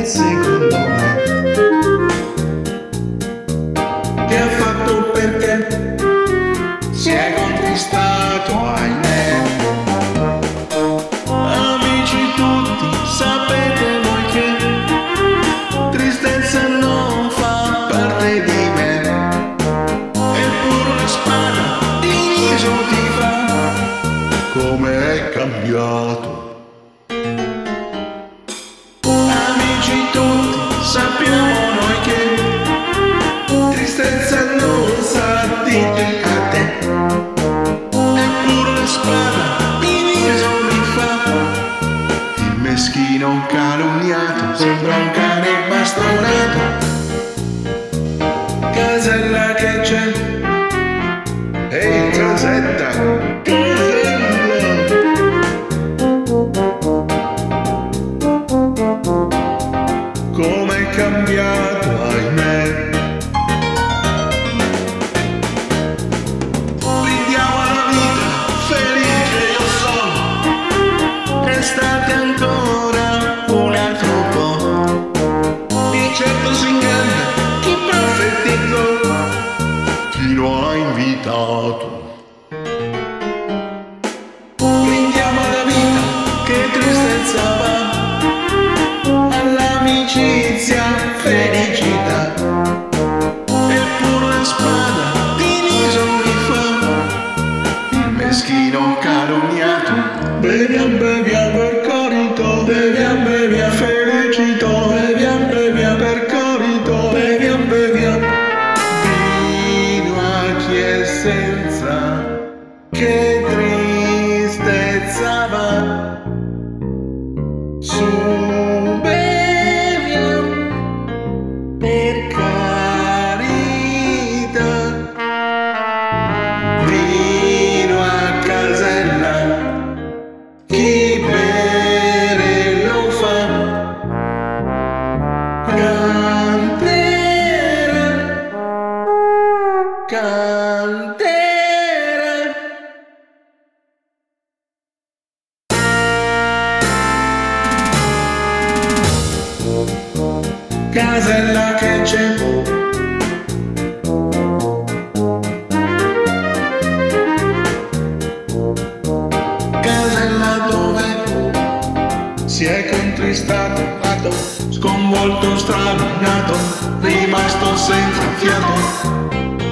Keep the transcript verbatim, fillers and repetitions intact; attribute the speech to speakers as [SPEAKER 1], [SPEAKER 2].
[SPEAKER 1] secondo me che ha fatto perché si è contristato, ahimè. Amici tutti, sapete voi che tristezza non fa parte di me, eppure una spada di viso ti fa come è cambiato. Amici tutti, sappiamo noi che tristezza non sa di te a te, eppure una spada di viso mi fa. Il meschino calunniato sembra un cane bastonato. Casella che c'è ehi Casetta, Casella, com'è cambiato, ahimè. Brindiamo alla vita, felice io sono, restate ancora un altro po'. Di certo si inganna chi perfettito, chi lo ha invitato. Brindiamo alla vita, che tristezza va, all'amicizia, felicità, eppure una spada di viso mi fa. Il meschino calunniato, beviam beviam per corito, beviam beviam felicito, beviam beviam per corito, beviam beviam vino a chi è senza, che tristezza va. Su beviam per carità, vino a Casella, chi bere lo fa. Cantera, cantera. Casella che c'è, casella dove si è contristato, nato, sconvolto, stranato, rimasto senza fiato.